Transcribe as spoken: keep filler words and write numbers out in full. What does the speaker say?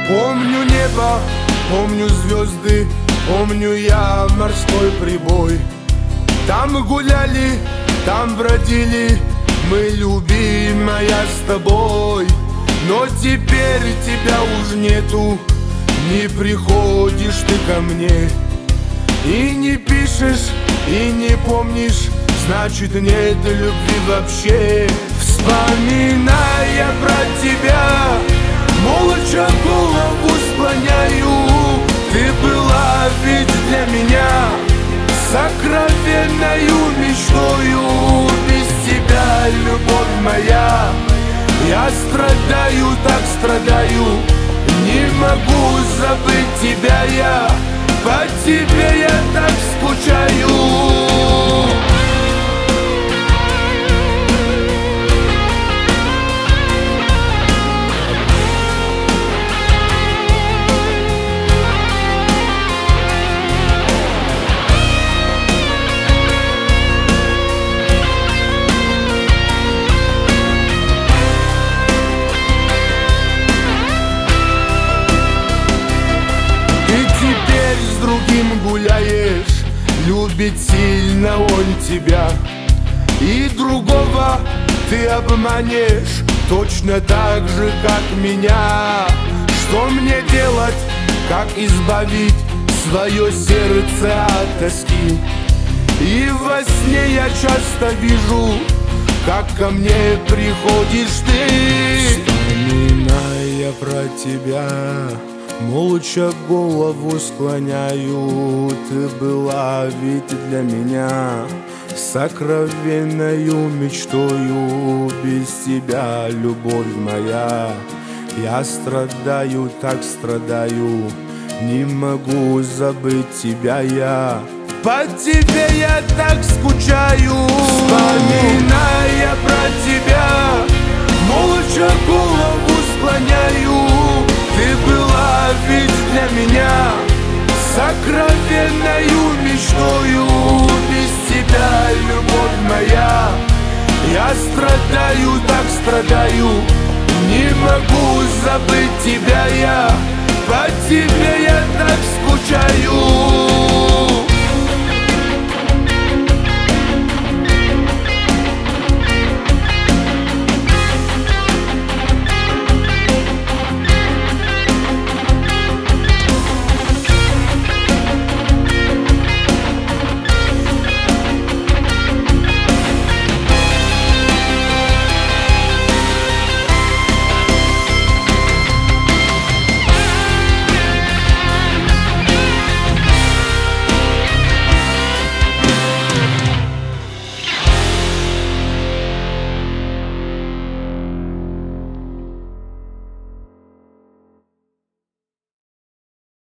Помню небо, помню звезды, помню я морской прибой. Там гуляли, там бродили мы, любимая, с тобой. Но теперь тебя уж нету, не приходишь ты ко мне. И не пишешь, и не помнишь, значит нет любви вообще. Вспоминая про тебя, молча голову склоняю. Ты была ведь для меня сокровенною мечтою. Без тебя, любовь моя, я страдаю, так страдаю. Не могу забыть тебя я, по тебе я так скучаю. Гуляешь, любит сильно он тебя, и другого ты обманешь, точно так же, как меня. Что мне делать, как избавить свое сердце от тоски? И во сне я часто вижу, как ко мне приходишь ты. Вспоминая про тебя, молча голову склоняю. Ты была ведь для меня сокровенною мечтою. Без тебя, любовь моя, я страдаю, так страдаю. Не могу забыть тебя я, по тебе я так скучаю. Вспоминая про тебя, молча голову склоняю. Ты была ведь для меня сокровенною мечтою. Без тебя, любовь моя, я страдаю, так страдаю. Не могу забыть тебя я, по тебе я так скучаю.